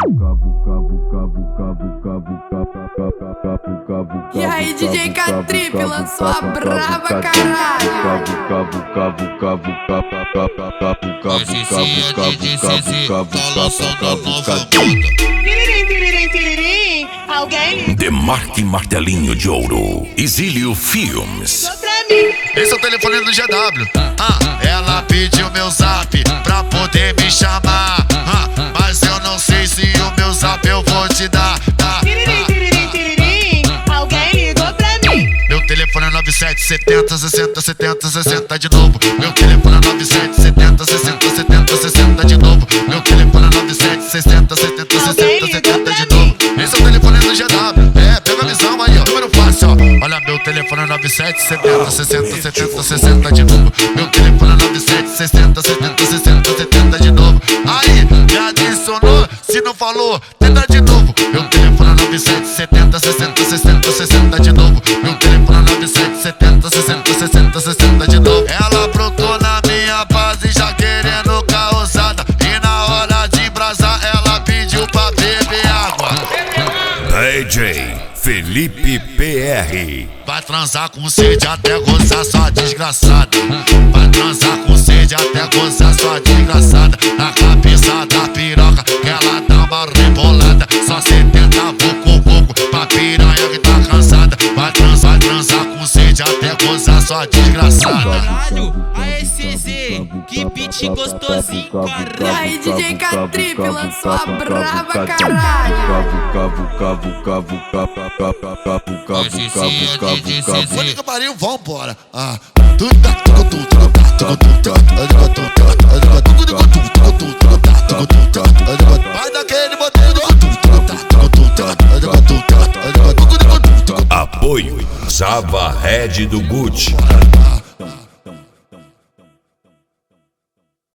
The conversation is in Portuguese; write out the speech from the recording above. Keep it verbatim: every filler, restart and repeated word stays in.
E aí, D J K-Trip lançou a brava, caralho. Hoje sim é D J C Z, tá lançando a nova moda. Tiririm, tiririm, tiririm, alguém Demarque Martelinho de Ouro, Exílio Filmes. ligou pra mim. Esse é o telefone do G W. Ah, ela pediu meu zap pra poder me chamar. Ah, mas eu não sei se o meu zap eu vou te dar. Tá? Tiririm, tiririm, tiririm, alguém ligou pra mim. Meu telefone é nove sete setenta sessenta setenta sessenta de novo. Meu telefone é nove sete setenta sessenta setenta sessenta de novo. Meu telefone é nove sete sessenta setenta sessenta setenta de novo. Esse é o telefone do G W. É, pega a visão aí, ó. Número fácil, ó. Olha, meu telefone é nove sete setenta sessenta setenta sessenta de novo. Meu telefone é nove sete sessenta setenta sessenta setenta de novo. Aí, já adicionou? Se não falou, tenta de novo. Meu telefone é nove sete setenta sessenta sessenta sessenta de novo. Meu telefone é nove sete setenta sessenta sessenta sessenta de novo. Ela brotou na minha base já querendo causada. E na hora de brasar ela pediu pra beber água. D J Felipe P R. Vai transar com sede até gozar sua desgraçada. Vai transar com sede até gozar sua desgraçada. Na cabeça da piroca que ela dá uma rebolada. Só setenta vucu vucu pra piranha que tá cansada. Vai transar, vai transar com sede até gozar sua desgraçada. Caralho, a S Z, que beat gostosinho, E caralho. aí, D J K-Trip lançou a brava, caralho. Hoje sim é D J C Fone Z. que pariu, vambora. Ah, tu tá, tu tá, tu tá, tu tá, tu tá, vai daquele botão. Apoio Java Red do Gucci.